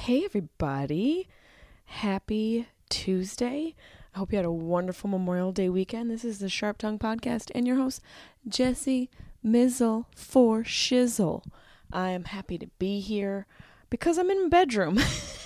Hey everybody, happy Tuesday. I hope you had a wonderful Memorial Day weekend. This is the Sharp Tongue Podcast and your host, Jessie Mizzle for Shizzle. I am happy to be here because I'm in my bedroom.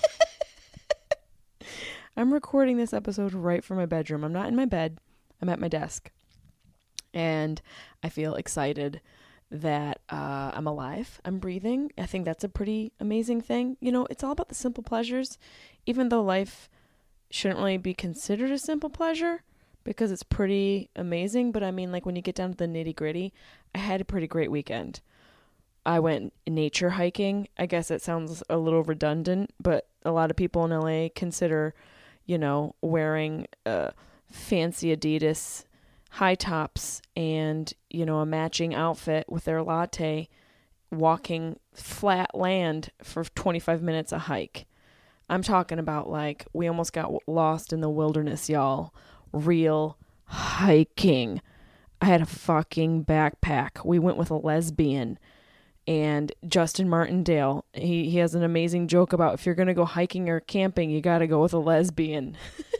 I'm recording this episode right from my bedroom. I'm not in my bed. I'm at my desk. And I feel excited that I'm alive, I'm breathing. I think that's a pretty amazing thing. You know, it's all about the simple pleasures, even though life shouldn't really be considered a simple pleasure because it's pretty amazing. But I mean, like when you get down to the nitty gritty, I had a pretty great weekend. I went nature hiking. I guess it sounds a little redundant, but a lot of people in LA consider, you know, wearing fancy Adidas high tops and, you know, a matching outfit with their latte, walking flat land for 25 minutes a hike. I'm talking about like we almost got lost in the wilderness, y'all. Real hiking. I had a fucking backpack. We went with a lesbian and Justin Martindale. He has an amazing joke about if you're going to go hiking or camping, you got to go with a lesbian.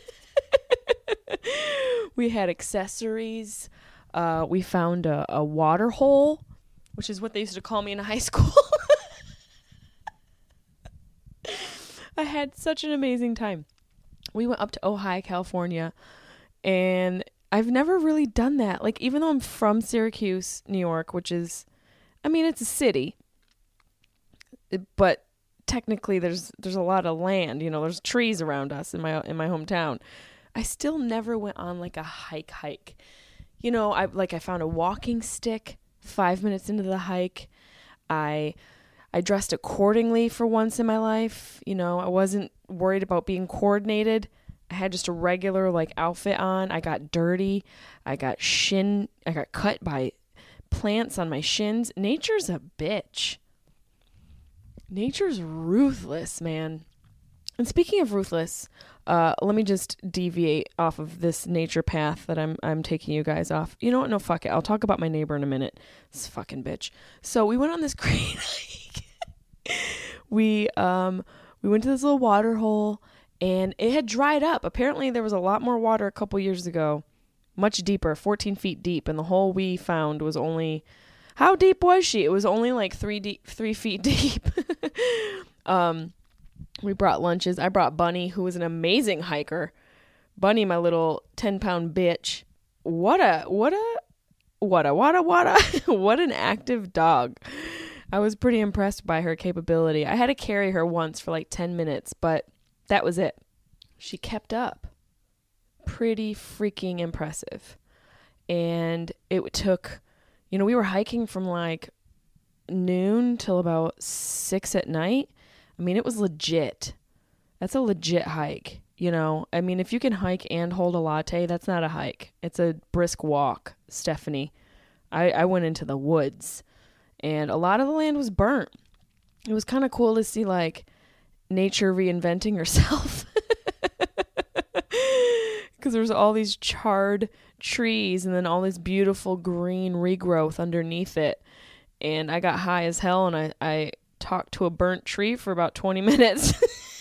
We had accessories. We found a water hole, which is what they used to call me in high school. I had such an amazing time. We went up to Ojai, California, and I've never really done that. Like, even though I'm from Syracuse, New York, which is, I mean, it's a city, but technically there's a lot of land. You know, there's trees around us in my hometown. I still never went on like a hike. You know, I found a walking stick 5 minutes into the hike. I dressed accordingly for once in my life. You know, I wasn't worried about being coordinated. I had just a regular like outfit on. I got dirty. I got cut by plants on my shins. Nature's a bitch. Nature's ruthless, man. And speaking of ruthless, let me just deviate off of this nature path that I'm taking you guys off. You know what? No, fuck it. I'll talk about my neighbor in a minute. This fucking bitch. So we went on this great hike. We went to this little water hole and it had dried up. Apparently there was a lot more water a couple years ago, much deeper, 14 feet deep. And the hole we found was only, how deep was she? It was only like 3 feet deep. We brought lunches. I brought Bunny, who was an amazing hiker. Bunny, my little 10-pound bitch. What an active dog. I was pretty impressed by her capability. I had to carry her once for like 10 minutes, but that was it. She kept up. Pretty freaking impressive. And it took, you know, we were hiking from like noon till about 6 at night. I mean, it was legit. That's a legit hike, you know? I mean, if you can hike and hold a latte, that's not a hike. It's a brisk walk, Stephanie. I went into the woods, and a lot of the land was burnt. It was kind of cool to see, like, nature reinventing herself. Because there was all these charred trees and then all this beautiful green regrowth underneath it. And I got high as hell, and I talked to a burnt tree for about 20 minutes.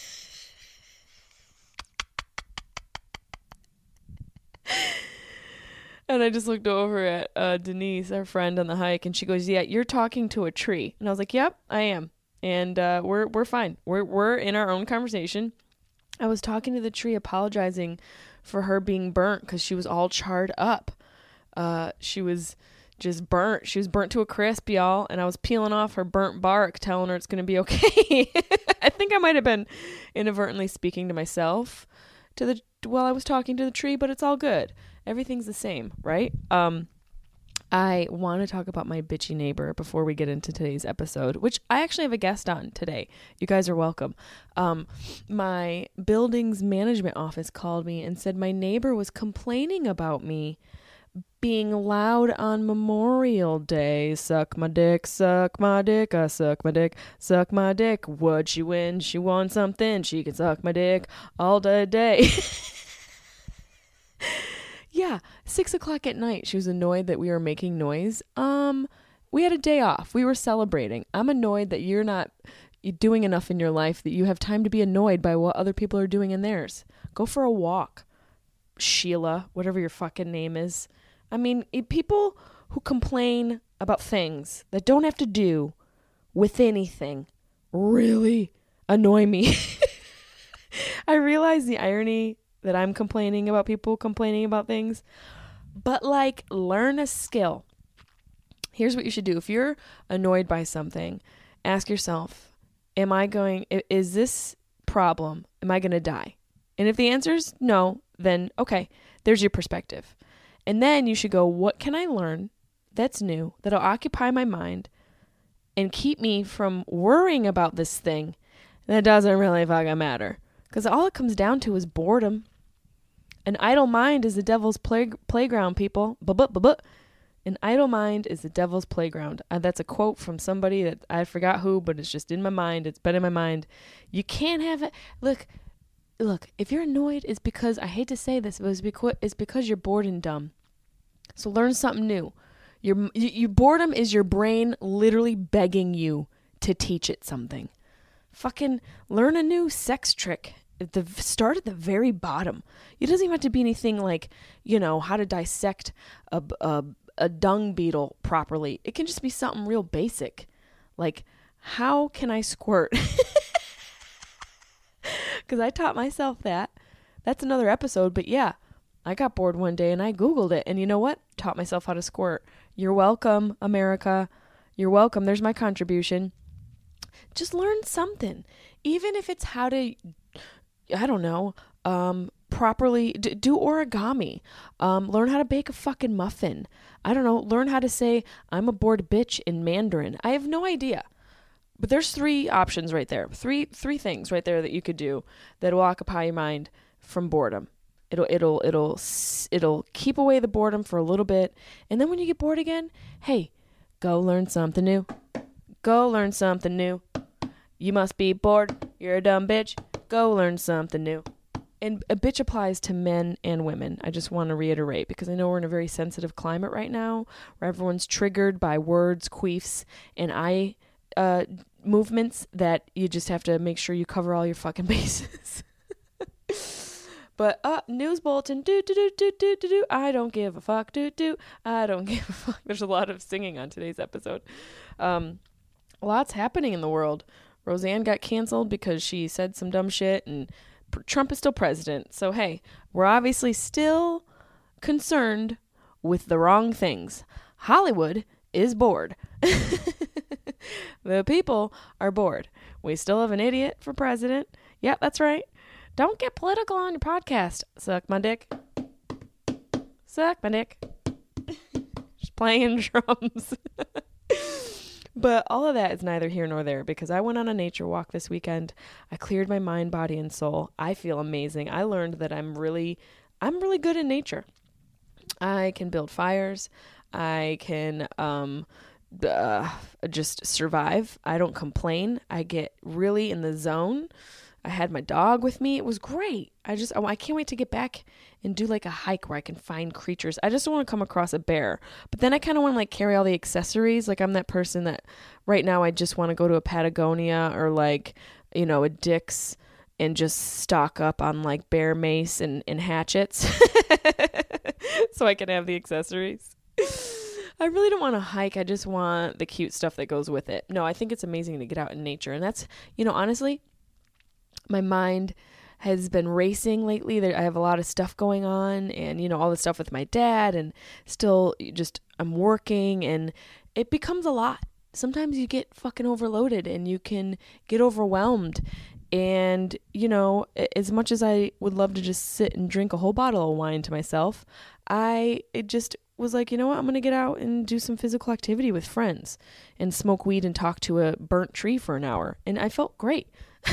And I just looked over at Denise, our friend on the hike, and she goes, "Yeah, you're talking to a tree." And I was like, "Yep, I am." And we're fine. We're in our own conversation. I was talking to the tree, apologizing for her being burnt because she was all charred up. She was just burnt. She was burnt to a crisp, y'all. And I was peeling off her burnt bark, telling her it's going to be okay. I think I might have been inadvertently speaking to myself while I was talking to the tree, but it's all good. Everything's the same, right? I want to talk about my bitchy neighbor before we get into today's episode, which I actually have a guest on today. You guys are welcome. My building's management office called me and said my neighbor was complaining about me being loud on Memorial Day. Suck my dick, I suck my dick. What'd she win? She won something. She can suck my dick all day. Yeah, 6:00 at night. She was annoyed that we were making noise. We had a day off. We were celebrating. I'm annoyed that you're not you're doing enough in your life that you have time to be annoyed by what other people are doing in theirs. Go for a walk. Sheila, whatever your fucking name is. I mean, people who complain about things that don't have to do with anything really annoy me. I realize the irony that I'm complaining about people complaining about things, but like, learn a skill. Here's what you should do. If you're annoyed by something, ask yourself, is this problem, am I going to die? And if the answer is no, then okay, there's your perspective. And then you should go, what can I learn that's new, that'll occupy my mind and keep me from worrying about this thing that doesn't really fucking matter? Because all it comes down to is boredom. An idle mind is the devil's playground, people. An idle mind is the devil's playground. That's a quote from somebody that I forgot who, but it's just in my mind. It's been in my mind. You can't have it. Look, if you're annoyed, it's because, I hate to say this, but it's because you're bored and dumb. So learn something new. Your boredom is your brain literally begging you to teach it something. Fucking learn a new sex trick. Start at the very bottom. It doesn't even have to be anything like, how to dissect a dung beetle properly. It can just be something real basic. Like, how can I squirt? Because I taught myself that. That's another episode, but yeah. I got bored one day and I Googled it. And you know what? Taught myself how to squirt. You're welcome, America. You're welcome. There's my contribution. Just learn something. Even if it's how to, I don't know, properly do origami. Learn how to bake a fucking muffin. I don't know. Learn how to say, I'm a bored bitch in Mandarin. I have no idea. But there's 3 options right there. Three things right there that you could do that will occupy your mind from boredom. It'll keep away the boredom for a little bit. And then when you get bored again, hey, go learn something new. Go learn something new. You must be bored. You're a dumb bitch. Go learn something new. And a bitch applies to men and women. I just want to reiterate, because I know we're in a very sensitive climate right now where everyone's triggered by words, queefs, and eye movements that you just have to make sure you cover all your fucking bases. But news bulletin, do. I don't give a fuck, do. I don't give a fuck. There's a lot of singing on today's episode. Lots happening in the world. Roseanne got canceled because she said some dumb shit, and Trump is still president. So hey, we're obviously still concerned with the wrong things. Hollywood is bored. The people are bored. We still have an idiot for president. Yep, that's right. Don't get political on your podcast. Suck my dick. Suck my dick. Just playing drums. But all of that is neither here nor there, because I went on a nature walk this weekend. I cleared my mind, body, and soul. I feel amazing. I learned that I'm really good in nature. I can build fires. I can just survive. I don't complain. I get really in the zone. I had my dog with me. It was great. I can't wait to get back and do like a hike where I can find creatures. I just don't want to come across a bear. But then I kind of want to like carry all the accessories. Like I'm that person that right now I just want to go to a Patagonia or like, a Dick's and just stock up on like bear mace and hatchets so I can have the accessories. I really don't want to hike. I just want the cute stuff that goes with it. No, I think it's amazing to get out in nature. And that's, honestly, my mind has been racing lately. I have a lot of stuff going on and, all the stuff with my dad, and still just I'm working, and it becomes a lot. Sometimes you get fucking overloaded and you can get overwhelmed. And, as much as I would love to just sit and drink a whole bottle of wine to myself, it just was like, I'm going to get out and do some physical activity with friends and smoke weed and talk to a burnt tree for an hour. And I felt great.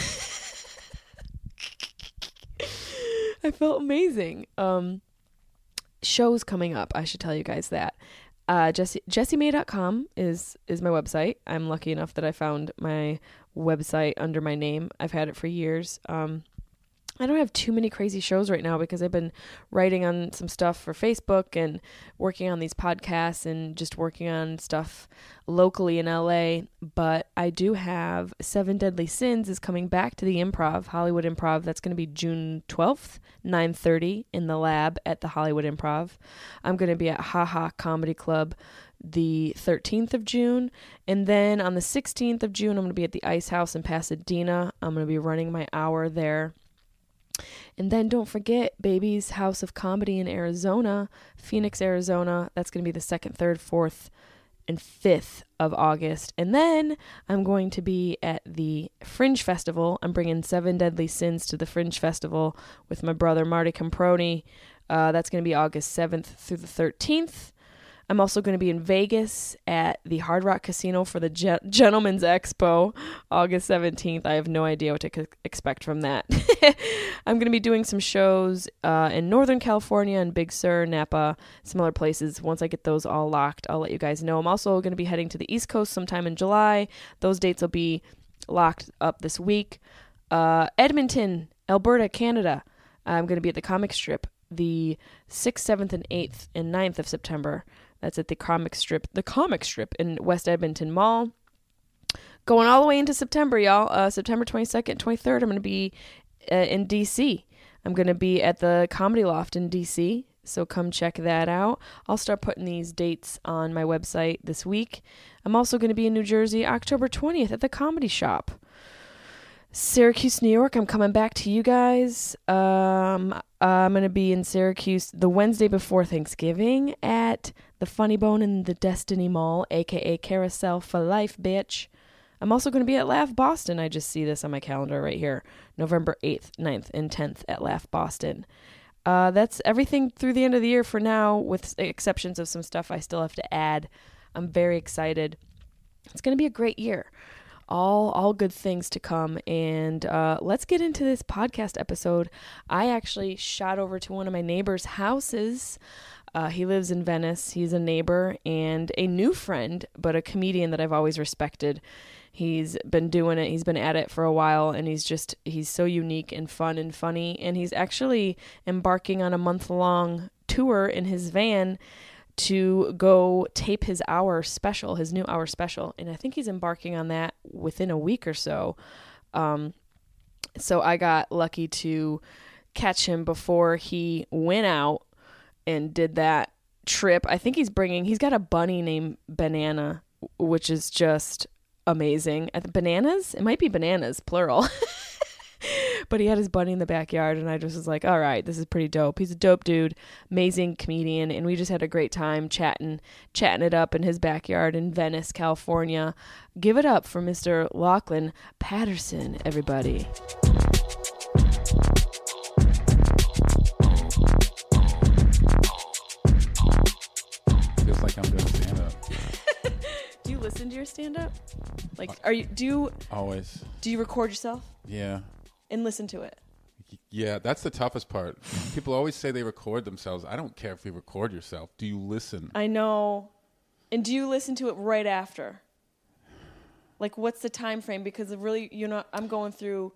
I felt amazing. Shows coming up. I should tell you guys that. JessieMay.com is my website. I'm lucky enough that I found my website under my name. I've had it for years. I don't have too many crazy shows right now because I've been writing on some stuff for Facebook and working on these podcasts and just working on stuff locally in LA. But I do have Seven Deadly Sins is coming back to the Improv, Hollywood Improv. That's going to be June 12th, 9:30 in the lab at the Hollywood Improv. I'm going to be at Haha Comedy Club the 13th of June. And then on the 16th of June, I'm going to be at the Ice House in Pasadena. I'm going to be running my hour there. And then don't forget Baby's House of Comedy in Arizona, Phoenix, Arizona. That's going to be the 2nd, 3rd, 4th, and 5th of August. And then I'm going to be at the Fringe Festival. I'm bringing Seven Deadly Sins to the Fringe Festival with my brother Marty Camproni. That's going to be August 7th through the 13th. I'm also going to be in Vegas at the Hard Rock Casino for the Gentleman's Expo, August 17th. I have no idea what to expect from that. I'm going to be doing some shows in Northern California and Big Sur, Napa, some other places. Once I get those all locked, I'll let you guys know. I'm also going to be heading to the East Coast sometime in July. Those dates will be locked up this week. Edmonton, Alberta, Canada. I'm going to be at the Comic Strip the 6th, 7th, and 8th and 9th of September. That's at the Comic Strip in West Edmonton Mall. Going all the way into September, y'all. September 22nd, 23rd, I'm going to be in D.C. I'm going to be at the Comedy Loft in D.C., so come check that out. I'll start putting these dates on my website this week. I'm also going to be in New Jersey, October 20th at the Comedy Shop. Syracuse, New York, I'm coming back to you guys. I'm going to be in Syracuse the Wednesday before Thanksgiving at the Funny Bone in the Destiny Mall, a.k.a. Carousel for Life, bitch. I'm also going to be at Laugh Boston. I just see this on my calendar right here. November 8th, 9th, and 10th at Laugh Boston. That's everything through the end of the year for now, with exceptions of some stuff I still have to add. I'm very excited. It's going to be a great year. All good things to come. And let's get into this podcast episode. I actually shot over to one of my neighbor's houses. He lives in Venice. He's a neighbor and a new friend, but a comedian that I've always respected. He's been doing it. He's been at it for a while, and he's so unique and fun and funny. And he's actually embarking on a month-long tour in his van to go tape his new hour special. And I think he's embarking on that within a week or so. So I got lucky to catch him before he went out and did that trip. I think he's got a bunny named Banana, which is just amazing. Bananas? It might be bananas, plural. But he had his bunny in the backyard, and I just was like, all right, this is pretty dope. He's a dope dude, amazing comedian, and we just had a great time chatting it up in his backyard in Venice, California. Give it up for Mr. Lachlan Patterson, everybody. Feels like I'm doing stand-up. Do you listen to your stand-up? Always. Do you record yourself? Yeah. And listen to it? Yeah, that's the toughest part. People always say they record themselves. I don't care if you record yourself. Do you listen? I know. And do you listen to it right after? Like, what's the time frame? Because really, I'm going through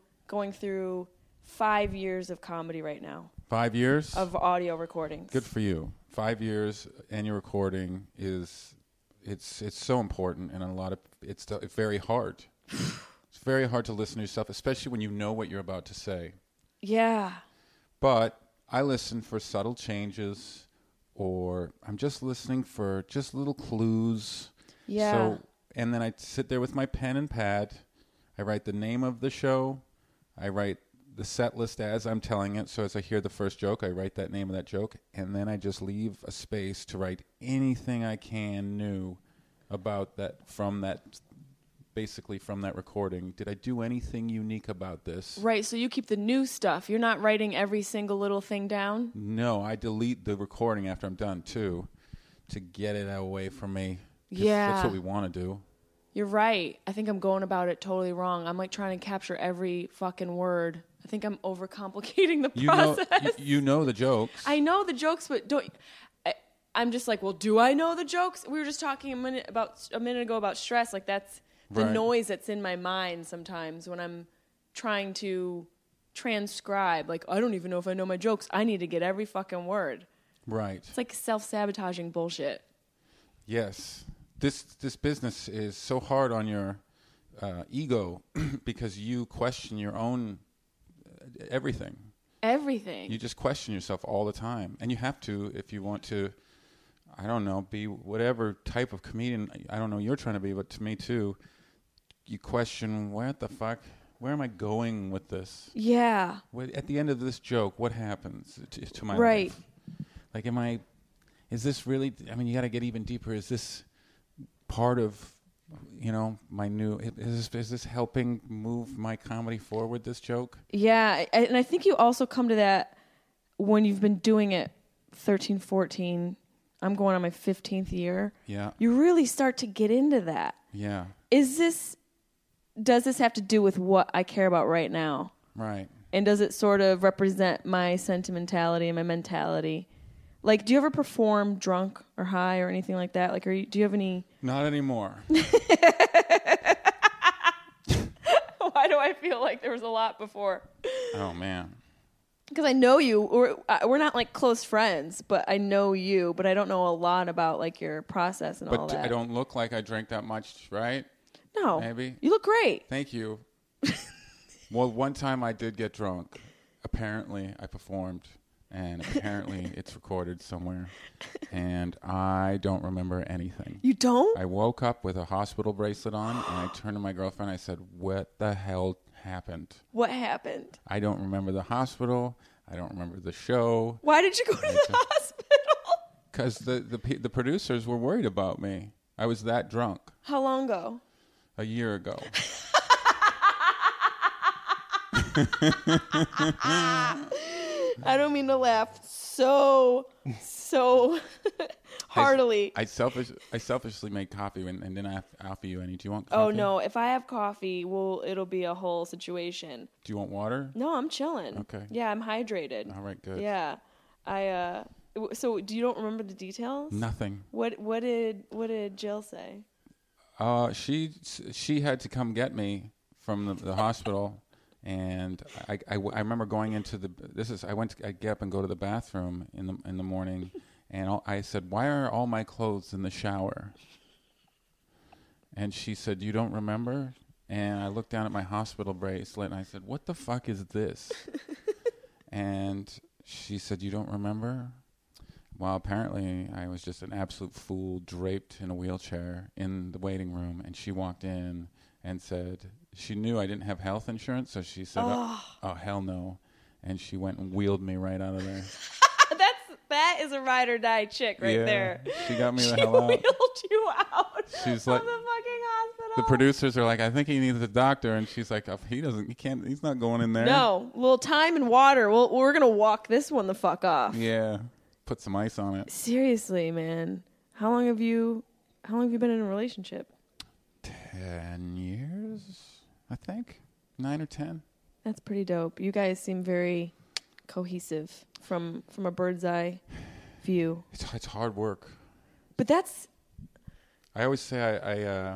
5 years of comedy right now. 5 years? Of audio recordings. Good for you. 5 years and your recording it's so important, and it's very hard. It's very hard to listen to yourself, especially when you know what you're about to say. Yeah. But I listen for subtle changes, or I'm just listening for just little clues. Yeah. And then I sit there with my pen and pad. I write the name of the show. I write the set list as I'm telling it. So as I hear the first joke, I write that name of that joke. And then I just leave a space to write anything I can new about that from that recording. Did I do anything unique about this? Right, so you keep the new stuff. You're not writing every single little thing down? No, I delete the recording after I'm done, too, to get it away from me. Yeah. That's what we want to do. You're right. I think I'm going about it totally wrong. I'm like trying to capture every fucking word. I think I'm overcomplicating the process. You know the jokes. I know the jokes, but I'm just like, well, do I know the jokes? We were just talking a minute ago about stress. Like, that's the noise that's in my mind sometimes when I'm trying to transcribe. Like, I don't even know if I know my jokes. I need to get every fucking word. Right. It's like self-sabotaging bullshit. Yes. This business is so hard on your ego because you question your own everything. Everything. You just question yourself all the time. And you have to if you want to, I don't know, be whatever type of comedian, I don't know you're trying to be, but to me too, you question, where am I going with this? Yeah. At the end of this joke, what happens to my Right. life? Like, is this really, I mean, you got to get even deeper. Is this part of, my new, is this helping move my comedy forward, this joke? Yeah. And I think you also come to that when you've been doing it 13, 14. I'm going on my 15th year. Yeah. You really start to get into that. Yeah. Does this have to do with what I care about right now? Right. And does it sort of represent my sentimentality and my mentality? Like, do you ever perform drunk or high or anything like that? Like, do you have any... Not anymore. Why do I feel like there was a lot before? Oh, man. Because I know you. We're not, like, close friends, but I know you. But I don't know a lot about, like, your process and all that. But I don't look like I drank that much, right? No. Maybe. You look great. Thank you. Well, one time I did get drunk. Apparently, I performed, and apparently it's recorded somewhere, and I don't remember anything. You don't? I woke up with a hospital bracelet on, and I turned to my girlfriend. I said, "What the hell happened?" What happened? I don't remember the hospital. I don't remember the show. Why did you go to the hospital? Because the producers were worried about me. I was that drunk. How long ago? A year ago. I don't mean to laugh so heartily. I selfishly made coffee and didn't offer you any. Do you want coffee? Oh no, if I have coffee, it'll be a whole situation. Do you want water? No, I'm chilling. Okay. Yeah, I'm hydrated. All right, good. Yeah. So do you don't remember the details? Nothing. What did Jill say? She had to come get me from the hospital, and I remember going into I get up and go to the bathroom in the morning, and I said, "Why are all my clothes in the shower?" And she said, "You don't remember?" And I looked down at my hospital bracelet, and I said, "What the fuck is this?" And she said, "You don't remember?" Well, apparently I was just an absolute fool draped in a wheelchair in the waiting room, and she walked in and said she knew I didn't have health insurance, so she said, oh hell no, and she went and wheeled me right out of there. That is a ride or die chick right there. She got me the hell out. She wheeled you out. She's of like, the fucking hospital. the producers are like, "I think he needs a doctor," and she's like, he's not going in there. No, a little time and water. We're gonna walk this one the fuck off. Yeah. Put some ice on it. Seriously, man. How long have you been in a relationship? 10 years, I think. 9 or 10. That's pretty dope. You guys seem very cohesive from a bird's eye view. It's hard work. But that's... I always say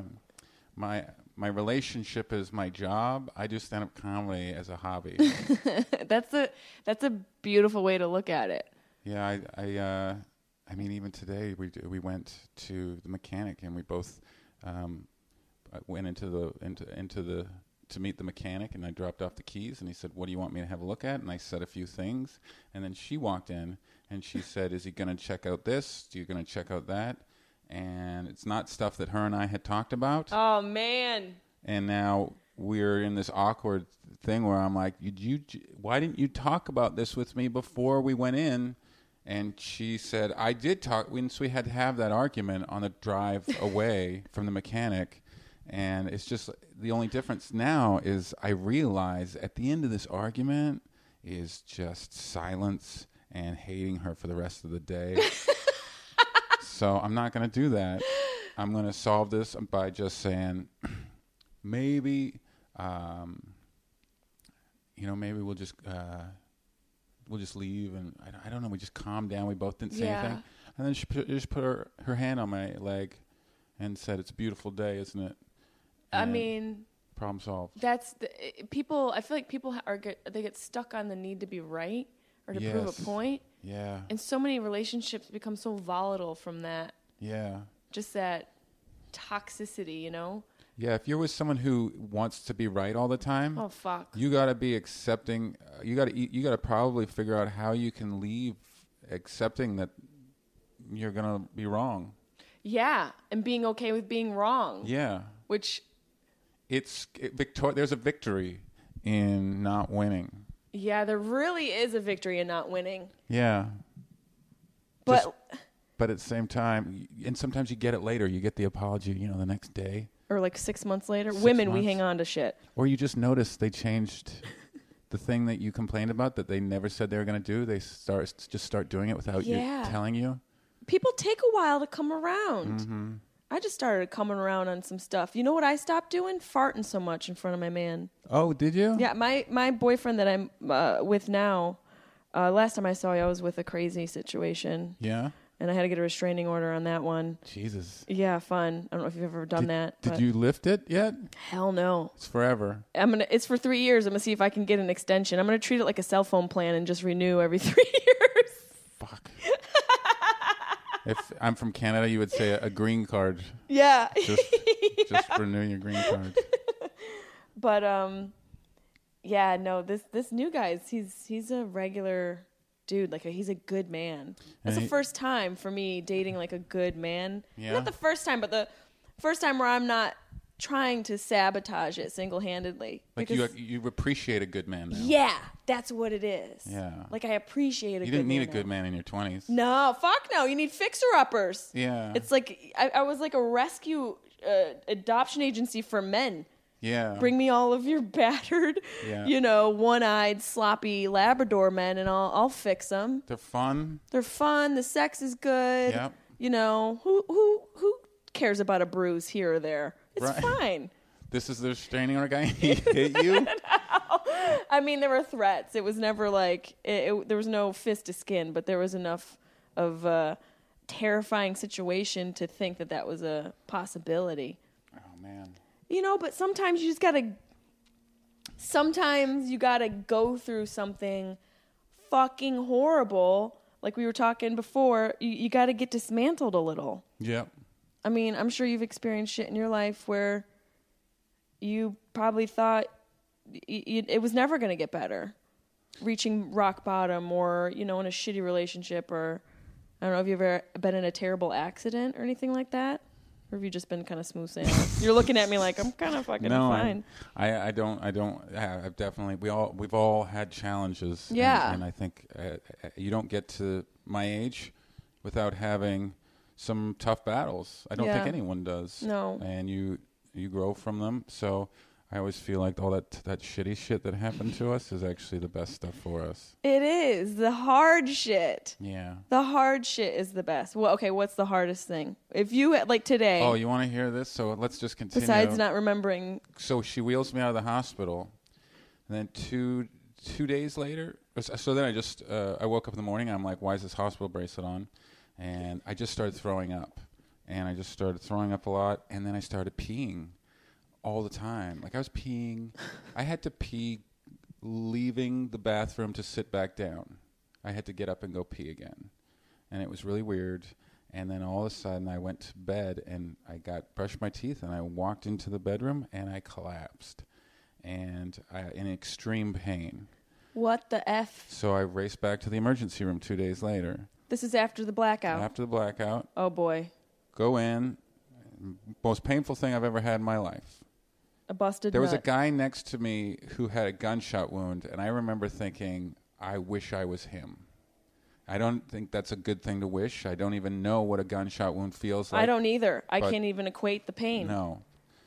my relationship is my job. I do stand-up comedy as a hobby. That's a beautiful way to look at it. Yeah, I mean, even today we went to the mechanic, and we both went to meet the mechanic, and I dropped off the keys, and he said, "What do you want me to have a look at?" And I said a few things, and then she walked in, and she said, "Is he going to check out this? Are you going to check out that?" And it's not stuff that her and I had talked about. Oh man! And now we're in this awkward thing where I'm like, why didn't you talk about this with me before we went in? And she said, I did talk, once we had to have that argument on the drive away from the mechanic. And it's just, the only difference now is I realize at the end of this argument is just silence and hating her for the rest of the day. So I'm not going to do that. I'm going to solve this by just saying, maybe, maybe we'll just leave, and I don't know. We just calmed down. We both didn't say anything, and then she just put her hand on my leg, and said, "It's a beautiful day, isn't it?" I mean, Problem solved. People. I feel like people they get stuck on the need to be right or to prove a point. Yeah. And so many relationships become so volatile from that. Yeah. Just that toxicity, you know? Yeah, if you're with someone who wants to be right all the time, oh fuck, you got to be accepting. You got to probably figure out how you can leave accepting that you're gonna be wrong. Yeah, and being okay with being wrong. Yeah, which there's a victory in not winning. Yeah, there really is a victory in not winning. Yeah, but at the same time, and sometimes you get it later. You get the apology, the next day. Or like 6 months later. 6 Women, months. we hang on to shit. Or you just notice they changed the thing that you complained about that they never said they were going to do. They start doing it without you telling you. People take a while to come around. Mm-hmm. I just started coming around on some stuff. You know what I stopped doing? Farting so much in front of my man. Oh, did you? Yeah, my boyfriend that I'm with now, last time I saw you, I was with a crazy situation. Yeah? And I had to get a restraining order on that one. Jesus. Yeah, fun. I don't know if you've ever done that. Did you lift it yet? Hell no. It's forever. It's for 3 years. I'm gonna see if I can get an extension. I'm gonna treat it like a cell phone plan and just renew every 3 years. Fuck. If I'm from Canada, you would say a green card. Yeah. Just renew your green card. But yeah, no. This new guy, he's a regular dude. Like he's a good man. It's the first time for me dating like a good man. Yeah. Not the first time, but the first time where I'm not trying to sabotage it single-handedly. Like you appreciate a good man now. Yeah, that's what it is. Yeah. Like I appreciate a good man. You didn't need a good man in your 20s. No, fuck no. You need fixer-uppers. Yeah. It's like I was like a rescue adoption agency for men. Yeah. Bring me all of your battered, one-eyed, sloppy Labrador men, and I'll fix them. They're fun. They're fun. The sex is good. Yep. Who cares about a bruise here or there? It's fine. This is the restraining order guy. He hit you. No. I mean, there were threats. It was never like there was no fist to skin, but there was enough of a terrifying situation to think that was a possibility. Oh man. But sometimes you gotta go through something fucking horrible. Like we were talking before, you gotta get dismantled a little. Yep. I mean, I'm sure you've experienced shit in your life where you probably thought it was never gonna get better. Reaching rock bottom or, in a shitty relationship or, I don't know, have you ever been in a terrible accident or anything like that? Or have you just been kind of smooth sailing? You're looking at me like I'm kind of fucking fine. I don't. I've definitely. We've all had challenges. Yeah. And I think you don't get to my age without having some tough battles. I don't think anyone does. No. And you grow from them. So I always feel like all that shitty shit that happened to us is actually the best stuff for us. It is. The hard shit. Yeah. The hard shit is the best. Well, okay, what's the hardest thing? If you, like today... Oh, you want to hear this? So let's just continue. Besides not remembering... So she wheels me out of the hospital. And then two days later... So then I woke up in the morning. I'm like, why is this hospital bracelet on? And I just started throwing up. And I just started throwing up a lot. And then I started peeing all the time. Like I was peeing. I had to pee leaving the bathroom to sit back down. I had to get up and go pee again. And it was really weird. And then all of a sudden I went to bed and I brushed my teeth and I walked into the bedroom and I collapsed. And in extreme pain. What the F? So I raced back to the emergency room 2 days later. This is after the blackout. After the blackout. Oh boy. Go in. Most painful thing I've ever had in my life. A busted There was a nut. guy next to me who had a gunshot wound, and I remember thinking, I wish I was him. I don't think that's a good thing to wish. I don't even know what a gunshot wound feels like. I don't either. I can't even equate the pain. No.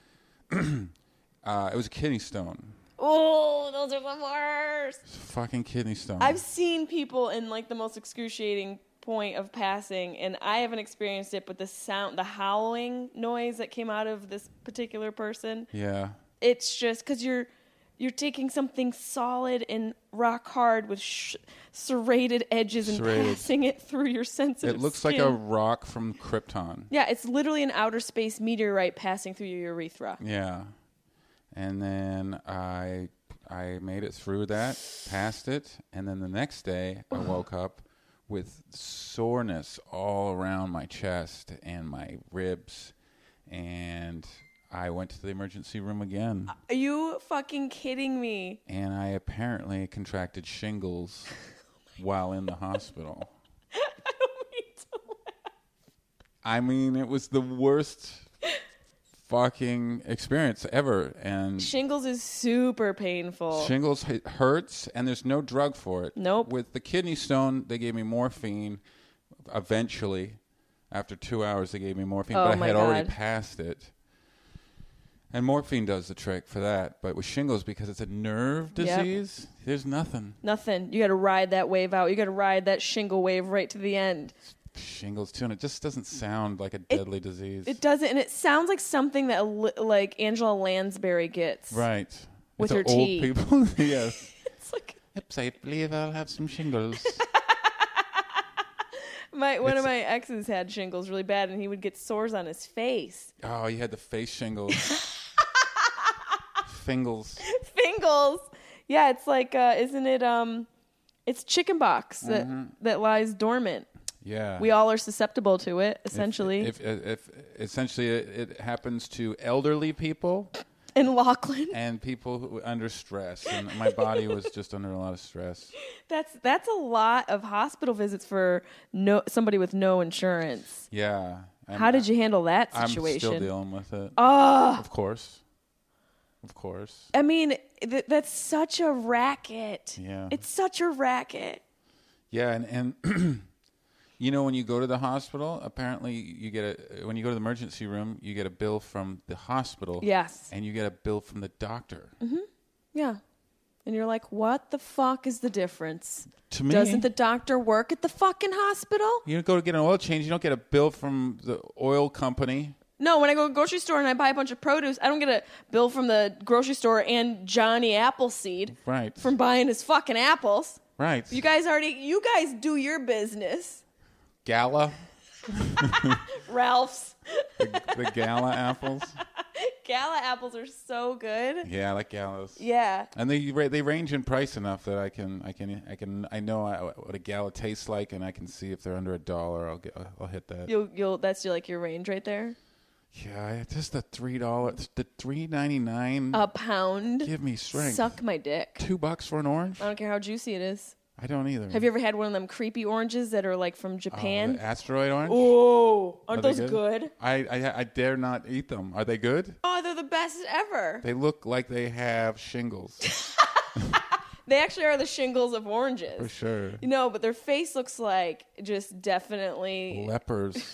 It was a kidney stone. Oh, those are the worst. Fucking kidney stone. I've seen people in like the most excruciating point of passing, and I haven't experienced it, but the howling noise that came out of this particular person. Yeah. It's just because you're taking something solid and rock hard with serrated edges and passing it through your sensitive It looks skin. like a rock from Krypton. Yeah, it's literally an outer space meteorite passing through your urethra. Yeah. And then I made it through that, passed it, and then the next day I woke up with soreness all around my chest and my ribs, and I went to the emergency room again. Are you fucking kidding me? And I apparently contracted shingles while in the hospital. I don't mean to laugh. I mean, it was the worst fucking experience ever. And Shingles is super painful. shingles hurts, and there's no drug for it. Nope. With the kidney stone, they gave me morphine. Eventually, after 2 hours, they gave me morphine, Oh, but I my had already God. passed it. And morphine does the trick for that. But with shingles, because it's a nerve Yep. disease, there's nothing. Nothing. You got to ride that wave out. You got to ride that shingle wave right to the end. Shingles, too, and it just doesn't sound like a deadly disease. It doesn't, and it sounds like something that like Angela Lansbury gets. Right. With It's her old tea. people. Yes. It's like Oops, I believe I'll have some shingles. one of my exes had shingles really bad, and he would get sores on his face. Oh, you had the face shingles. Fingles. Fingles. Yeah, it's like, isn't it? It's chickenpox that lies dormant. Yeah. We all are susceptible to it, essentially. If essentially it happens to elderly people In Lachlan, and people who under stress, and my body was just under a lot of stress. that's a lot of hospital visits for somebody with no insurance. Yeah. How did you handle that I'm situation? still dealing with it. Oh, Of course. Of course. I mean, that's such a racket. Yeah. It's such a racket. Yeah, and you know, when you go to the hospital, apparently you get when you go to the emergency room, you get a bill from the hospital. Yes. And you get a bill from the doctor. Yeah. And you're like, what the fuck is the difference? To me, Doesn't the doctor work at the fucking hospital? you go to get an oil change, you don't get a bill from the oil company. No, when I go to the grocery store and I buy a bunch of produce, I don't get a bill from the grocery store and Johnny Appleseed Right. from buying his fucking apples. Right. You guys do your business. Gala, Ralph's. the Gala apples. Gala apples are so good. Yeah, I like Galas. Yeah. And they range in price enough that I know what a Gala tastes like, and I can see if they're under $1. I'll hit that. That's your range right there. Yeah, just the $3, the $3.99. A pound. Give me strength. Suck my dick. $2 for an orange? I don't care how juicy it is. I don't either. Have you ever had one of them creepy oranges that are like from Japan? The asteroid orange? Oh, aren't Are they those good? I dare not eat them. Are they good? Oh, they're the best ever. They look like they have shingles. They actually are the shingles of oranges. For sure. You know, but their face looks like just definitely. Lepers.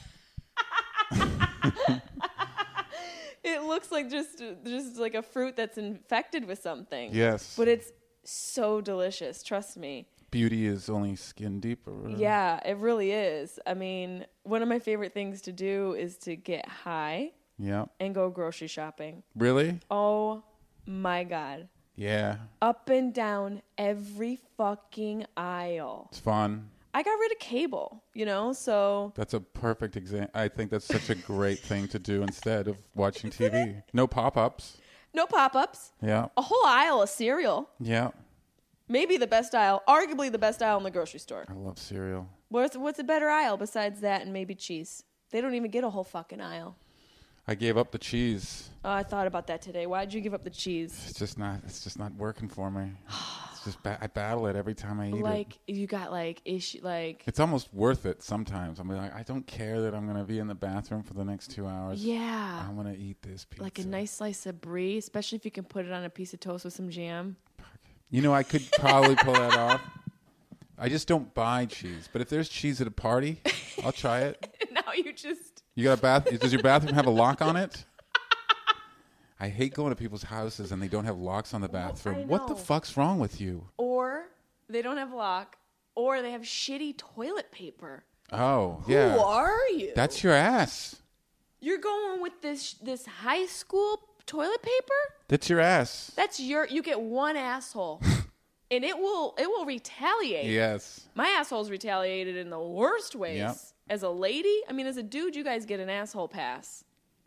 It looks like just like a fruit that's infected with something. Yes. But it's so delicious. Trust me. Beauty is only skin deep. Yeah, it really is. I mean, one of my favorite things to do is to get high Yeah. and go grocery shopping. Really? Oh my God. Yeah. Up and down every fucking aisle. It's fun. I got rid of cable, so That's a perfect example. I think that's such a great thing to do instead of watching TV. No pop-ups. no pop-ups. Yeah. A whole aisle of cereal. Yeah. Maybe the best aisle, arguably the best aisle in the grocery store. I love cereal. What's a better aisle besides that and maybe cheese? They don't even get a whole fucking aisle. I gave up the cheese. Oh, I thought about that today. Why'd you give up the cheese? It's just not working for me. It's just I battle it every time I eat it. Like, you got issue, It's almost worth it sometimes. I'm like, I don't care that I'm going to be in the bathroom for the next 2 hours. yeah. I'm going to eat this pizza. Like a nice slice of brie, especially if you can put it on a piece of toast with some jam. I could probably pull that off. I just don't buy cheese. But if there's cheese at a party, I'll try it. Now you just... You got a bath? Does your bathroom have a lock on it? I hate going to people's houses and they don't have locks on the bathroom. I What the know. fuck's wrong with you? Or they don't have lock, or they have shitty toilet paper. Oh, yeah. Who are you? That's your ass. You're going with this high school toilet paper? That's your ass. That's you get one asshole. And it will retaliate. Yes. My asshole's retaliated in the worst ways. Yep. As a lady, I mean, as a dude, you guys get an asshole pass.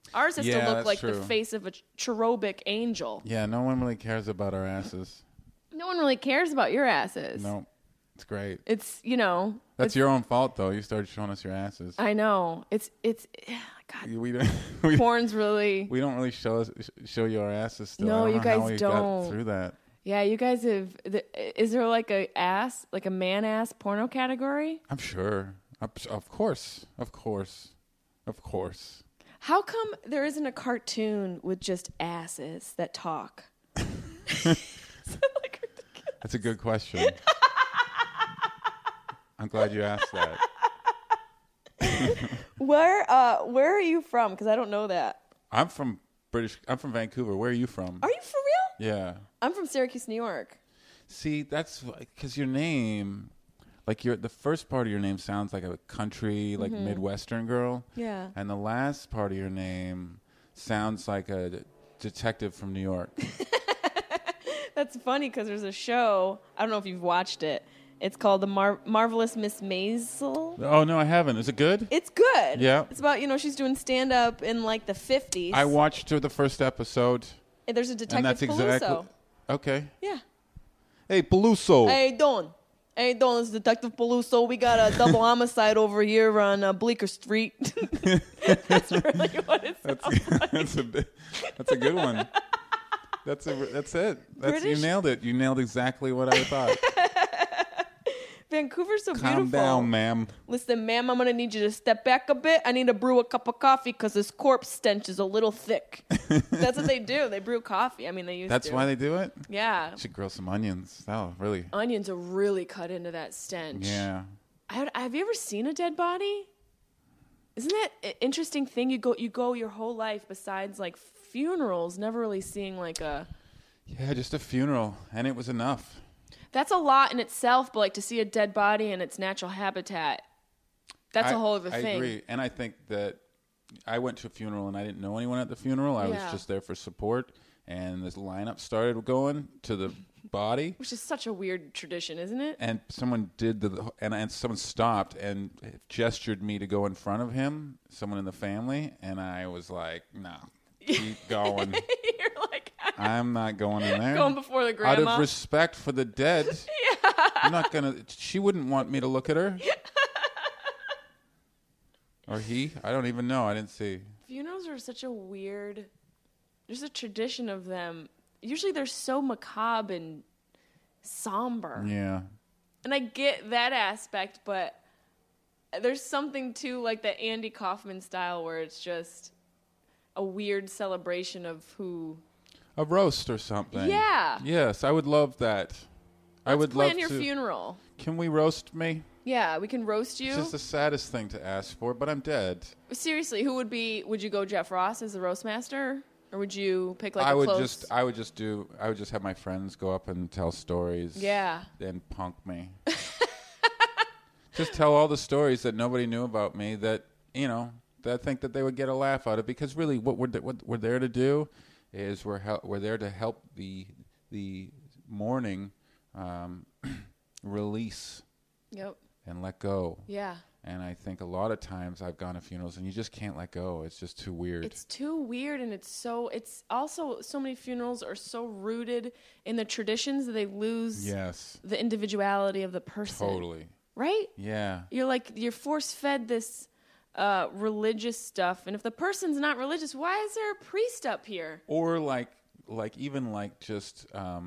Ours has to Yeah, look that's like the true. face of a cherubic angel. Yeah, no one really cares about our asses. No one really cares about your asses. No, it's great. It's, That's your own fault, though. You started showing us your asses. I know. It's God, We don't. We, porn's really. we don't really show you our asses still. No, I don't you know how guys we don't. got through that. Yeah, you guys have. Is there like a man ass porno category? I'm sure. Of course. How come there isn't a cartoon with just asses that talk? That's a good question. I'm glad you asked that. Where are you from? Because I don't know that. I'm from Vancouver. Where are you from? Are you for real? Yeah. I'm from Syracuse, New York. See, that's because your name, like the first part of your name sounds like a country, like Midwestern girl. Yeah. And the last part of your name sounds like a detective from New York. That's funny because there's a show. I don't know if you've watched it. It's called The Marvelous Miss Maisel. Oh, no, I haven't. Is it good? It's good. Yeah. It's about, she's doing stand-up in like the 50s. I watched the first episode. And there's a detective And that's Peluso. exactly. Okay. Yeah. Hey, Peluso. Hey, Don. Hey, Don, it's Detective Peluso. We got a double homicide over here on Bleecker Street. That's really what it sounds like. That's a good one. That's it. You nailed it. You nailed exactly what I thought. Vancouver's so Calm beautiful. down, ma'am. Listen, ma'am, I'm going to need you to step back a bit. I need to brew a cup of coffee because this corpse stench is a little thick. That's what they do. They brew coffee. I mean, they used to. That's why they do it? Yeah. You should grill some onions. Oh, really? Onions are really cut into that stench. Yeah. Have you ever seen a dead body? Isn't that an interesting thing? You go your whole life besides like funerals, never really seeing like a... Yeah, just a funeral. And it was enough. That's a lot in itself, but like to see a dead body in its natural habitat, that's a whole other thing. I agree. And I think that I went to a funeral and I didn't know anyone at the funeral. I was just there for support. And this lineup started going to the body. Which is such a weird tradition, isn't it? And someone did and someone stopped and gestured me to go in front of him, someone in the family. And I was like, no, keep going. You're like... I'm not going in there. Going before the grandma. Out of respect for the dead. Yeah. I'm not going to... She wouldn't want me to look at her. Or he. I don't even know. I didn't see. Funerals are such a weird... There's a tradition of them. Usually they're so macabre and somber. Yeah. And I get that aspect, but there's something to like the Andy Kaufman style where it's just a weird celebration of who... A roast or something. Yeah. Yes, I would love that. I would love to... plan your funeral. Can we roast me? Yeah, we can roast you. It's just the saddest thing to ask for, but I'm dead. Seriously, would you go Jeff Ross as the roast master? Or would you pick like I a would close... I would just have my friends go up and tell stories. Yeah. And punk me. Just tell all the stories that nobody knew about me that, that I think that they would get a laugh out of. Because really what we're there to do is we're there to help the mourning release Yep. and let go. Yeah. And I think a lot of times I've gone to funerals and you just can't let go. It's just too weird. It's too weird, and it's also so many funerals are so rooted in the traditions that they lose the individuality of the person. Totally. Right? Yeah. You're force-fed this religious stuff, and if the person's not religious, why is there a priest up here? Or just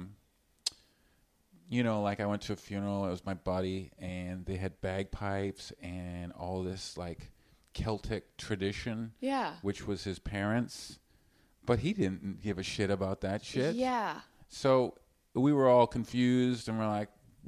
like I went to a funeral, it was my buddy, and they had bagpipes and all this like Celtic tradition, which was his parents, but he didn't give a shit about that shit. Yeah. So we were all confused, and we're like,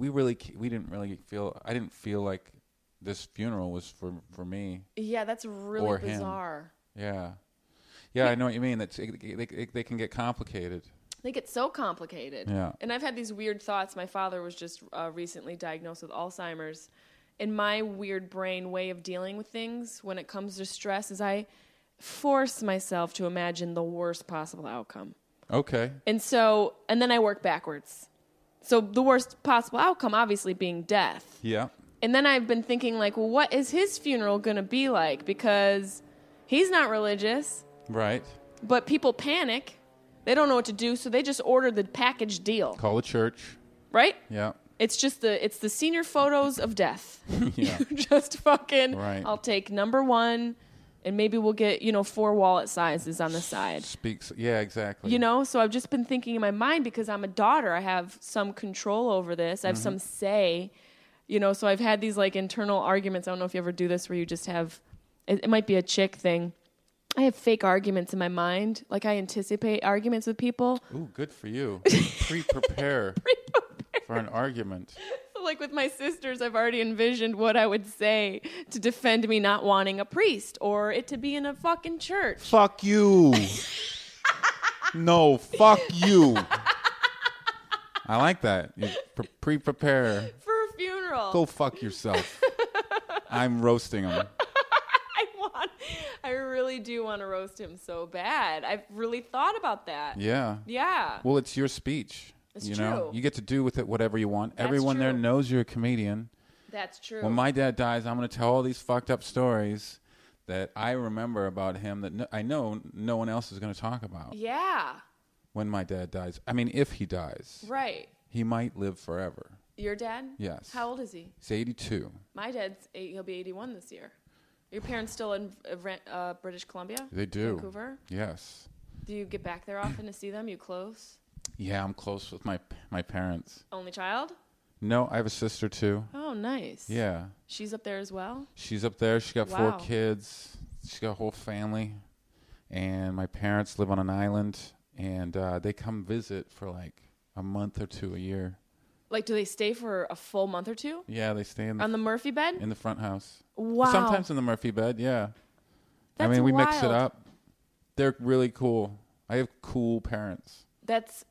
I didn't feel like this funeral was for me. Yeah, that's really bizarre. Him. Yeah, I know what you mean. They can get complicated. They get so complicated. Yeah. And I've had these weird thoughts. My father was just recently diagnosed with Alzheimer's. And my weird brain way of dealing with things when it comes to stress is I force myself to imagine the worst possible outcome. Okay. And then I work backwards. So the worst possible outcome obviously being death. Yeah. And then I've been thinking like, well, what is his funeral going to be like? Because he's not religious. Right. But people panic. They don't know what to do, so they just order the package deal. Call the church. Right? Yeah. It's the senior photos of death. Yeah. You just fucking, Right. I'll take number 1, and maybe we'll get, 4 wallet sizes on the side. Yeah, exactly. So I've just been thinking in my mind, because I'm a daughter, I have some control over this. I have some say, so I've had these like internal arguments. I don't know if you ever do this where you just have, it might be a chick thing. I have fake arguments in my mind. Like I anticipate arguments with people. Ooh, good for you. Pre-prepare for an argument. So like with my sisters, I've already envisioned what I would say to defend me not wanting a priest or it to be in a fucking church. Fuck you. No, fuck you. I like that. You pre-prepare. For a funeral. Go fuck yourself. I'm roasting him. I really do want to roast him so bad. I've really thought about that. Yeah. Yeah. Well, it's your speech. It's you true. know, you get to do with it whatever you want. That's Everyone there true. knows you're a comedian. That's true. When my dad dies, I'm going to tell all these fucked up stories that I remember about him that I know no one else is going to talk about. Yeah. When my dad dies. I mean, if he dies. Right. He might live forever. Your dad? Yes. How old is he? He's 82. My dad's he'll be 81 this year. Your parents still in British Columbia? They do. Vancouver? Yes. Do you get back there often to see them? You close? Yeah, I'm close with my parents. Only child? No, I have a sister too. Oh, nice. Yeah. She's up there as well? She's up there. She got Wow. 4 kids. She's got a whole family. And my parents live on an island. And they come visit for like a month or 2 a year. Like, do they stay for a full month or 2? Yeah, they stay On the Murphy bed? in the front house. Wow. Sometimes in the Murphy bed, yeah. I That's mean, we mix it wild. up. They're really cool. I have cool parents. That's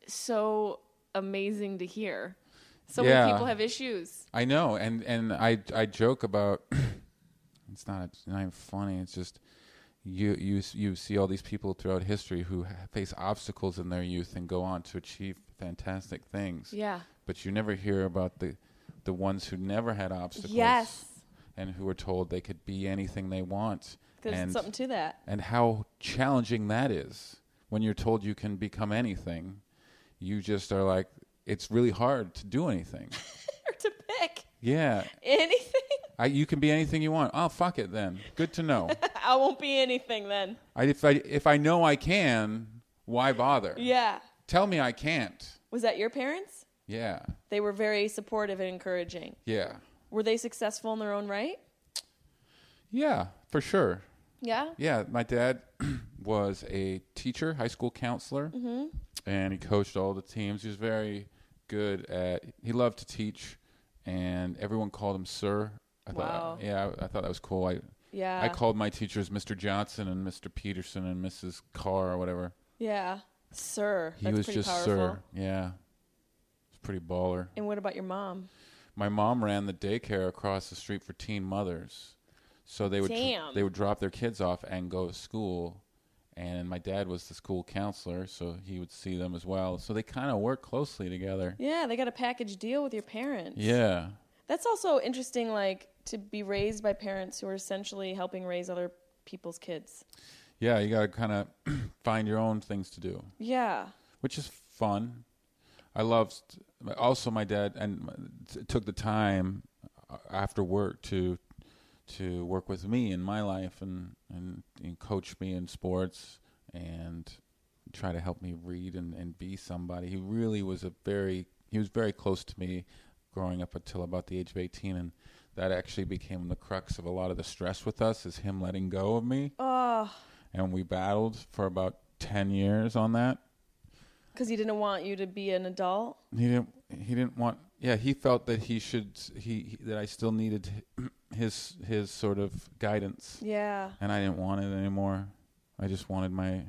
so amazing to hear. So Yeah. many people have issues. I know, and I joke about. It's not even funny. It's just you see all these people throughout history who face obstacles in their youth and go on to achieve fantastic things. Yeah. But you never hear about the ones who never had obstacles. Yes. And who were told they could be anything they want. There's something to that. And how challenging that is when you're told you can become anything. You just are like, it's really hard to do anything. Or to pick Yeah. anything. You can be anything you want. Oh, fuck it then. Good to know. I won't be anything then. If I know I can, why bother? Yeah. Tell me I can't. Was that your parents? Yeah. They were very supportive and encouraging. Yeah. Were they successful in their own right? Yeah, for sure. Yeah? Yeah, my dad was a teacher, high school counselor, and he coached all the teams. He was very good he loved to teach, and everyone called him sir. I thought that was cool. I called my teachers Mr. Johnson and Mr. Peterson and Mrs. Carr or whatever. Yeah. Sir. He That's was pretty just powerful. sir. Yeah. It's pretty baller. And what about your mom? My mom ran the daycare across the street for teen mothers. So they would Damn. they would drop their kids off and go to school. And my dad was the school counselor, so he would see them as well. So they kind of work closely together. Yeah, they got a package deal with your parents. Yeah. That's also interesting, like, to be raised by parents who are essentially helping raise other people's kids. Yeah, you got to kind of find your own things to do, Yeah. which is fun. I loved also my dad took the time after work to work with me in my life and coach me in sports and try to help me read and be somebody. He really was very close to me growing up until about the age of 18, and that actually became the crux of a lot of the stress with us, is him letting go of me. Oh. And we battled for about 10 years on that. Because he didn't want you to be an adult? He didn't want. Yeah, he felt that that I still needed his sort of guidance. Yeah. And I didn't want it anymore. I just wanted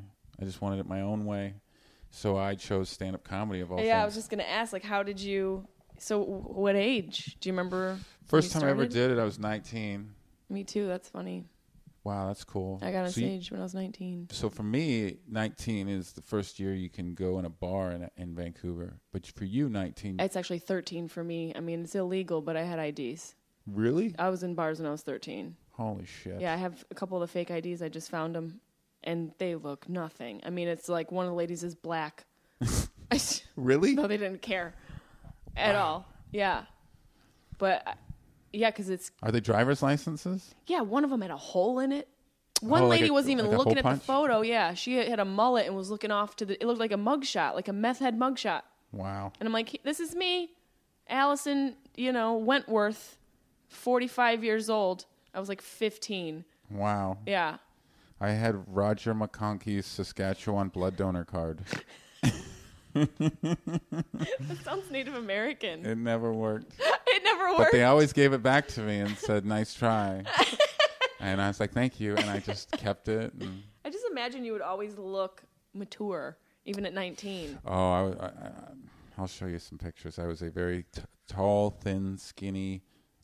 it my own way. So I chose stand-up comedy of all things. Yeah, I was just going to ask, like, how did you... So what age? Do you remember? First time I ever did it, I was 19. Me too. That's funny. Wow, that's cool. I got on stage when I was 19. So for me, 19 is the first year you can go in a bar in Vancouver. But for you, 19... It's actually 13 for me. I mean, it's illegal, but I had IDs. Really? I was in bars when I was 13. Holy shit. Yeah, I have a couple of the fake IDs. I just found them. and they look nothing. I mean, it's like one of the ladies is black. Really? No, they didn't care at all. Yeah. But, yeah, because it's... Are they driver's licenses? Yeah, one of them had a hole in it. One like lady wasn't even like a looking hole at punch? the photo. Yeah, she had a mullet and was looking off to the... It looked like a mugshot, like a meth head mugshot. Wow. And I'm like, this is me, Allison, Wentworth, 45 years old. I was like 15. Wow. Yeah. I had Roger McConkey's Saskatchewan blood donor card. That sounds Native American. It never worked. It never worked. But they always gave it back to me and said, nice try. And I was like, thank you. And I just kept it. And I just imagine you would always look mature, even at 19. oh, I'll show you some pictures. I was a very tall, thin, skinny,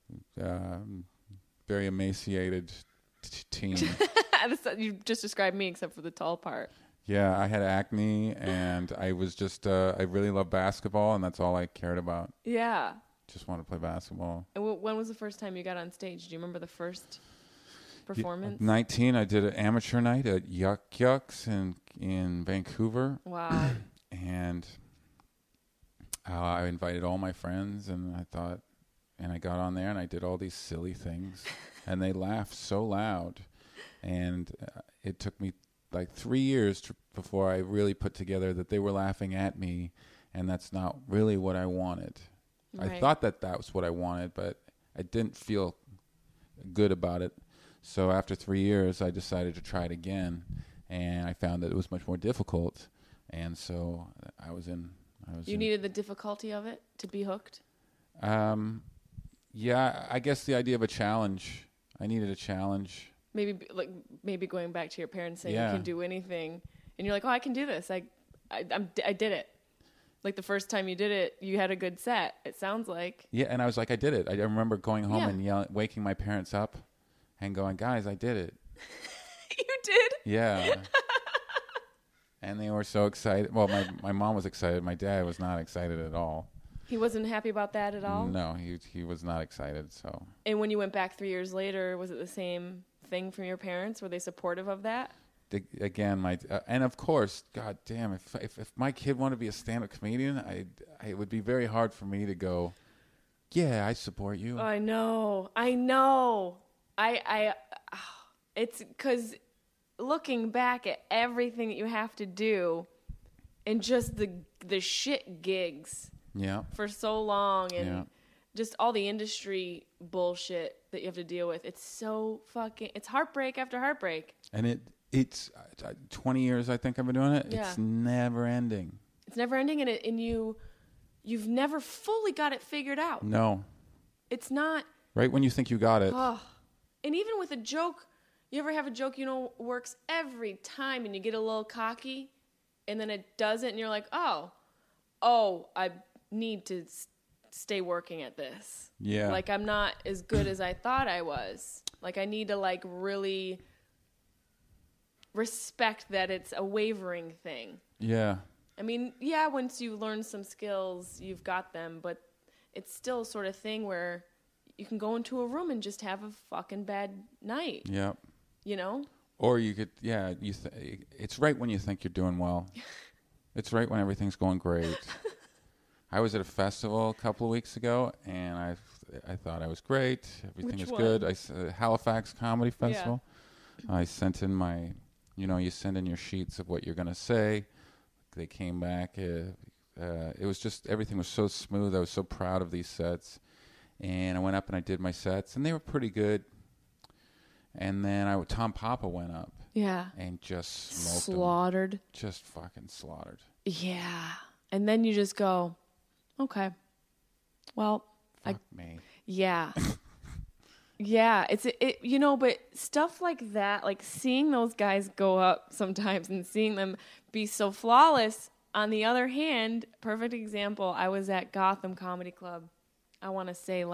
very emaciated teen. You just described me except for the tall part. Yeah, I had acne, and I was just, I really loved basketball, and that's all I cared about. Yeah. Just wanted to play basketball. And when was the first time you got on stage? Do you remember the first performance? 19, I did an amateur night at Yuck Yucks in Vancouver. Wow. And I invited all my friends, and I got on there, and I did all these silly things, and they laughed so loud. And it took me like 3 years before I really put together that they were laughing at me, and that's not really what I wanted. Right. I thought that was what I wanted, but I didn't feel good about it. So after 3 years, I decided to try it again, and I found that it was much more difficult. And so You needed the difficulty of it to be hooked? Yeah, I guess the idea of a challenge. I needed a challenge. Maybe going back to your parents saying Yeah. you can do anything, and you're like, oh, I can do this. I did it. Like the first time you did it, you had a good set. It sounds like. Yeah, and I was like, I did it. I remember going home Yeah. and waking my parents up, and going, guys, I did it. You did? Yeah. And they were so excited. Well, my mom was excited. My dad was not excited at all. He wasn't happy about that at all? No, he was not excited. So. And when you went back 3 years later, was it the same thing from your parents? Were they supportive of that? Again, and of course, God damn, if my kid wanted to be a stand-up comedian, it would be very hard for me to go, yeah, I support you. I know. It's because looking back at everything that you have to do, and just the shit gigs. Yeah. For so long, and Yeah. just all the industry bullshit that you have to deal with. It's so it's heartbreak after heartbreak. And it's 20 years I think I've been doing it. Yeah. It's never ending. It's never ending, and you've never fully got it figured out. No. It's not. Right when you think you got it. Oh. And even with a joke, you ever have a joke works every time, and you get a little cocky, and then it doesn't, and you're like, oh, I need to stay working at this. Yeah. Like, I'm not as good as I thought I was. Like, I need to, really respect that it's a wavering thing. Yeah. I mean, yeah, once you learn some skills, you've got them, but it's still sort of thing where you can go into a room and just have a fucking bad night. Yeah. You know? Or you could, yeah, it's right when you think you're doing well. It's right when everything's going great. I was at a festival a couple of weeks ago, and I thought I was great. Everything Which was good. one? Halifax Comedy Festival. Yeah. I sent in you send in your sheets of what you're going to say. They came back. It was just, everything was so smooth. I was so proud of these sets. And I went up and I did my sets, and they were pretty good. And then Tom Papa went up. Yeah. And just smoked slaughtered. Him. Just fucking slaughtered. Yeah. And then you just go, okay. Well, Fuck me. Yeah. Yeah, but stuff like that, like seeing those guys go up sometimes and seeing them be so flawless. On the other hand, perfect example, I was at Gotham Comedy Club, I want to say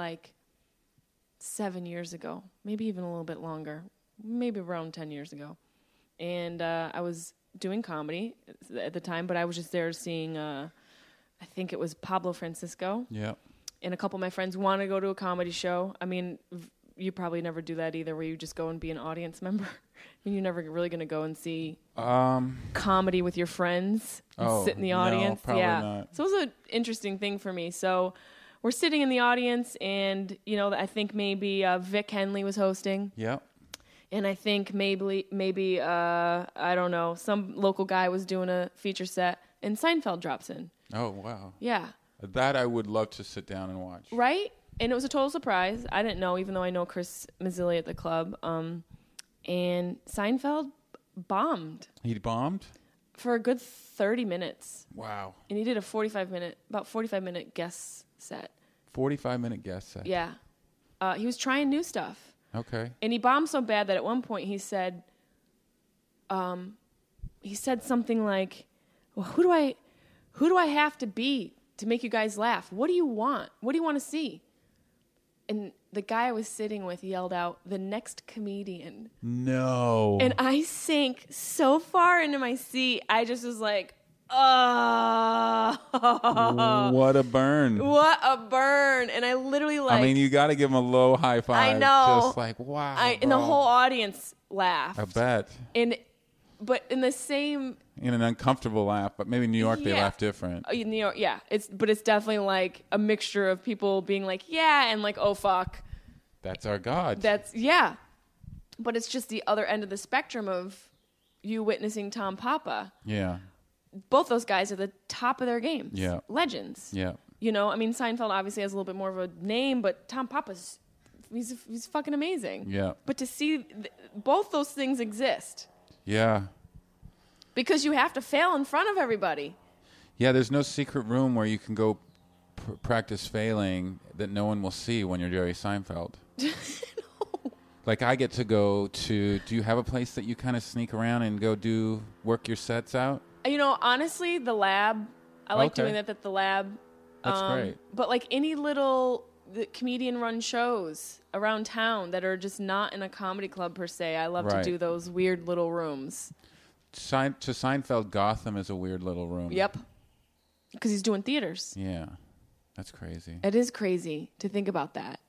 7 years ago, maybe even a little bit longer, maybe around 10 years ago. And I was doing comedy at the time, but I was just there seeing, I think it was Pablo Francisco. Yeah. And a couple of my friends wanted to go to a comedy show. I mean, you probably never do that either, where you just go and be an audience member, and you're never really going to go and see comedy with your friends and sit in the audience. No, probably not. So it was an interesting thing for me. So we're sitting in the audience, and I think maybe Vic Henley was hosting. Yep. And I think maybe I don't know, some local guy was doing a feature set, and Seinfeld drops in. Oh, wow. Yeah. That I would love to sit down and watch. Right? And it was a total surprise. I didn't know, even though I know Chris Mazzilli at the club. And Seinfeld bombed. He bombed? For a good 30 minutes. Wow. And he did about 45-minute guest set. 45-minute guest set. Yeah. He was trying new stuff. Okay. And he bombed so bad that at one point he said something like, well, who do I have to be to make you guys laugh? What do you want? What do you want to see? And the guy I was sitting with yelled out, the next comedian. No. And I sank so far into my seat. I just was like, What a burn. What a burn. And I literally I mean, you got to give him a low high five. I know. Just like, wow. And the whole audience laughed. I bet. But in the same... In an uncomfortable laugh, but maybe in New York they Yeah. laugh different. In New York, yeah. It's definitely like a mixture of people being like, yeah, and like, oh, fuck. That's our God. Yeah. But it's just the other end of the spectrum of you witnessing Tom Papa. Yeah. Both those guys are the top of their games. Yeah. Legends. Yeah. I mean, Seinfeld obviously has a little bit more of a name, but Tom Papa's, he's fucking amazing. Yeah. But to see both those things exist. Yeah. Because you have to fail in front of everybody. Yeah, there's no secret room where you can go practice failing that no one will see when you're Jerry Seinfeld. No. Like I get to go to, do you have a place that you kind of sneak around and go work your sets out? Honestly, the lab. I like doing that at the lab. That's great. But like any little comedian-run shows around town that are just not in a comedy club per se, I love to do those weird little rooms. To Seinfeld, Gotham is a weird little room. Yep. Because he's doing theaters. Yeah. That's crazy. It is crazy to think about that.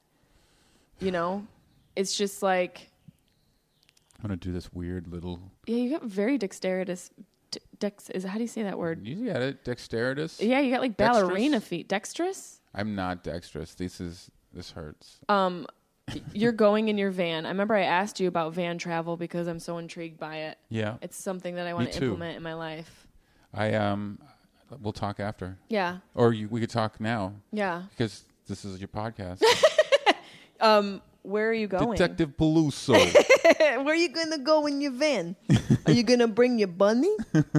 It's just like... I'm going to do this weird little... Yeah, you got very dexterous... how do you say that word? You got it. Dexterous? Yeah, you got like ballerina feet. Dexterous? I'm not dexterous. This hurts. You're going in your van. I remember I asked you about van travel because I'm so intrigued by it. Yeah. It's something that I want to implement in my life. We'll talk after. Yeah. Or we could talk now. Yeah. Because this is your podcast. Where are you going? Detective Peluso. Where are you going to go in your van? Are you going to bring your bunny?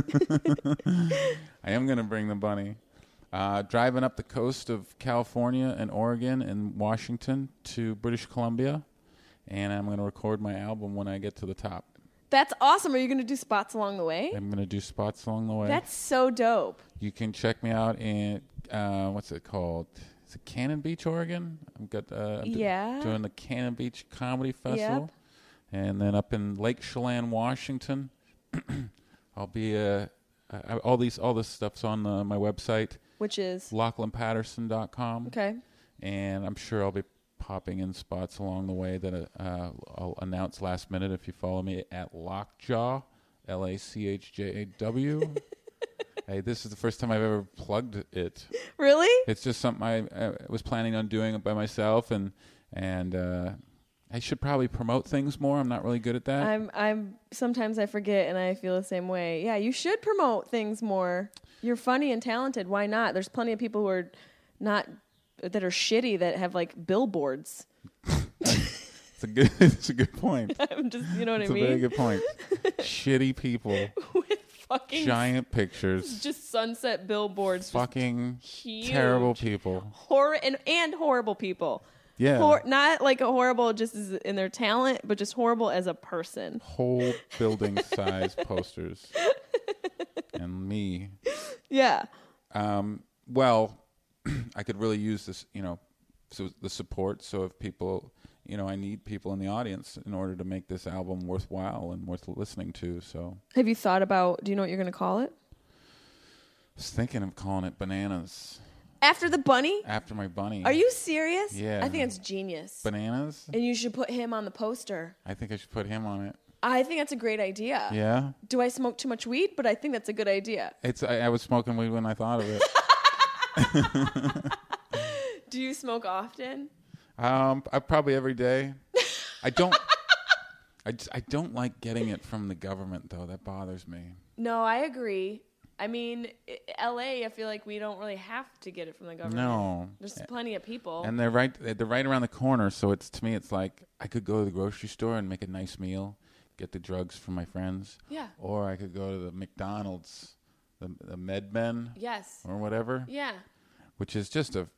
I am going to bring the bunny. Driving up the coast of California and Oregon and Washington to British Columbia. And I'm going to record my album when I get to the top. That's awesome. Are you going to do spots along the way? I'm going to do spots along the way. That's so dope. You can check me out in, what's it called? Is it Cannon Beach, Oregon? I'm doing the Cannon Beach Comedy Festival. Yep. And then up in Lake Chelan, Washington, I'll be all this stuff's on my website, which is LachlanPatterson.com. Okay. And I'm sure I'll be popping in spots along the way that I'll announce last minute if you follow me at Lockjaw, LACHJAW. Hey, this is the first time I've ever plugged it. Really? It's just something I was planning on doing it by myself, and I should probably promote things more. I'm not really good at that. I'm sometimes I forget, and I feel the same way. Yeah, you should promote things more. You're funny and talented. Why not? There's plenty of people who are that are shitty that have like billboards. It's a good point. I'm just, you know what I mean? It's a very good point. Shitty people. With fucking giant pictures. Just sunset billboards. Fucking huge. Terrible people. And horrible people. Yeah. Not like a horrible just as in their talent, but just horrible as a person. Whole building size posters. And me. Yeah. Well, I could really use this, the support. So if people, I need people in the audience in order to make this album worthwhile and worth listening to. So, have you thought about? Do you know what you're going to call it? I was thinking of calling it Bananas. After the bunny? After my bunny. Are you serious? Yeah. I think it's genius. Bananas? And you should put him on the poster. I think I should put him on it. I think that's a great idea. Yeah? Do I smoke too much weed? But I think that's a good idea. I was smoking weed when I thought of it. Do you smoke often? I probably every day. I don't like getting it from the government, though. That bothers me. No, I agree. I mean, LA, I feel like we don't really have to get it from the government. No. There's plenty of people. And they're right around the corner, so to me it's like I could go to the grocery store and make a nice meal, get the drugs from my friends. Yeah. Or I could go to the McDonald's, the MedMen. Yes. Or whatever. Yeah. Which is just the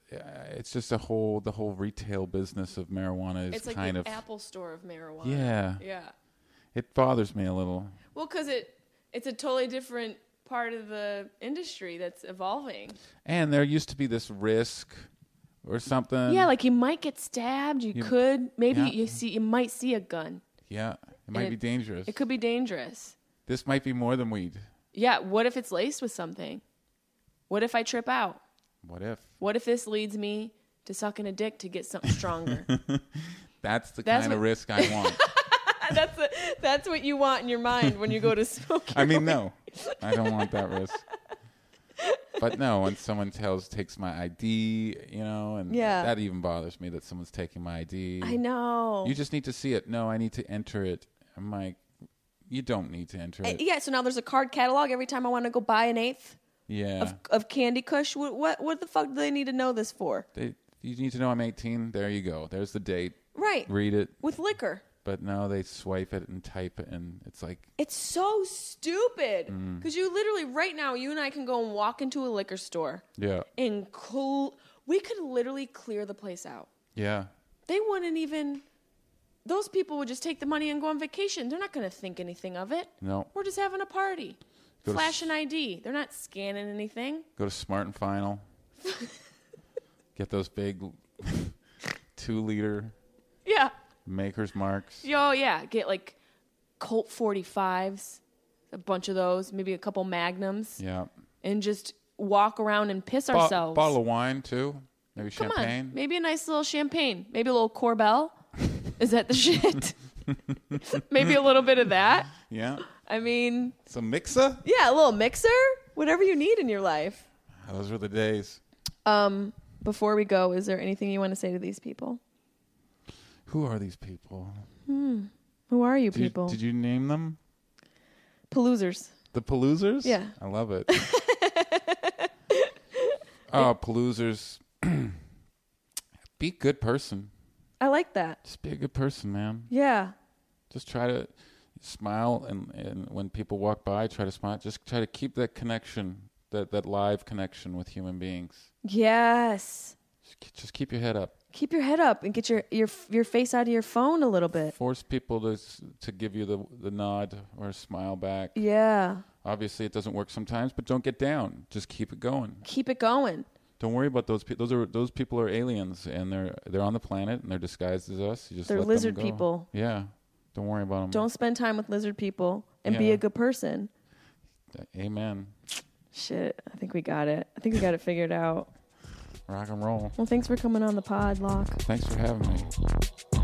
whole retail business of marijuana is it's like kind the of Apple store of marijuana. Yeah. Yeah. It bothers me a little. Well, because it's a totally different part of the industry that's evolving. And there used to be this risk or something. Yeah, like you might get stabbed. You could maybe Yeah. you might see a gun. Yeah, it might be dangerous. It could be dangerous. This might be more than weed. Yeah, what if it's laced with something? What if I trip out? What if? What if this leads me to sucking a dick to get something stronger? That's kind of risk I want. That's what you want in your mind when you go to smoke. I mean, no, I don't want that risk. But no, when someone takes my ID, and that even bothers me that someone's taking my ID. I know. You just need to see it. No, I need to enter it. I'm like, you don't need to enter it. Yeah, so now there's a card catalog every time I want to go buy an eighth. Yeah. Of Candy Kush. What the fuck do they need to know this for? You need to know I'm 18. There you go. There's the date. Right. Read it. With liquor. But no, they swipe it and type it, and it's like... It's so stupid. Because you literally, right now, you and I can go and walk into a liquor store. Yeah. And we could literally clear the place out. Yeah. They wouldn't even... Those people would just take the money and go on vacation. They're not going to think anything of it. No. We're just having a party. Flash an ID. They're not scanning anything. Go to Smart and Final. Get those big 2-liter... Yeah. Maker's Marks. Yeah. Get like Colt 45s, a bunch of those, maybe a couple Magnums. Yeah. And just walk around and piss ourselves. Bottle of wine, too. Maybe Come champagne. on. Maybe a nice little champagne. Maybe a little Corbel. Is that the shit? Maybe a little bit of that. Yeah. I mean... Some mixer? Yeah, a little mixer. Whatever you need in your life. Those were the days. Before we go, is there anything you want to say to these people? Who are these people? Who are you people? Did you name them? Paloozers. The Paloozers? Yeah. I love it. Oh, Paloozers. Be a good person. I like that. Just be a good person, man. Yeah. Just try to smile, and when people walk by, try to smile. Just try to keep that connection, that live connection with human beings. Yes. Just keep your head up. Keep your head up and get your face out of your phone a little bit. Force people to give you the nod or a smile back. Yeah. Obviously, it doesn't work sometimes, but don't get down. Just keep it going. Keep it going. Don't worry about those people. Those people are aliens, and they're on the planet, and they're disguised as us. You just they're let lizard them go. people. Yeah. Don't worry about them. Don't spend time with lizard people and be a good person. Amen. Shit, I think we got it. I think we got it figured out. Rock and roll. Well, thanks for coming on the pod, Locke. Thanks for having me.